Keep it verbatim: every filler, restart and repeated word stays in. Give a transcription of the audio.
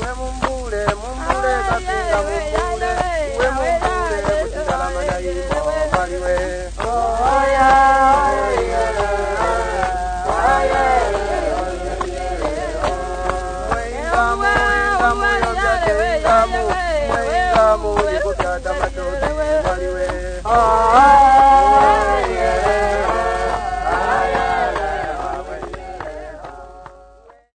mumbule mumbule kapinga mumbule we mumbule kutingala madayiko baliwe oya oya oya wengamu wengamu yote wengamu wengamu ikutata matode baliwe